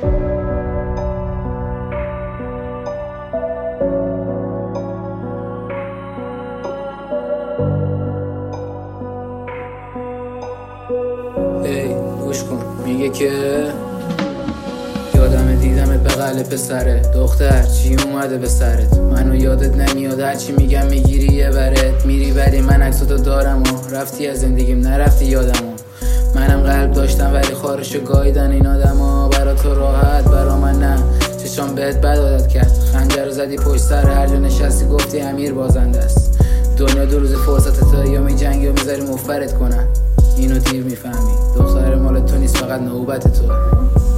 گوش کن میگه که یادم دیدمت بغل پسره دختر چی اومده به سرت؟ منو یادت نمیاد هرچی میگم میگیری یه برت میری ولی من عکساتو دارم و رفتی از زندگیم نرفتی یادمو. منم قلب داشتم ولی خارشو گاییدن این آدما. برا تو راحت برا من نه، چشام بهت بد عادت کرد. خنجر رو زدی پشت سر هر جا نشستی گفتی امیر بازنده است. دنیا دو روز فرصت تا یا میجنگی و میذاری مفرت کنن. اینو دیر میفهمی دختر مال تو نیست فقط نوبت تو.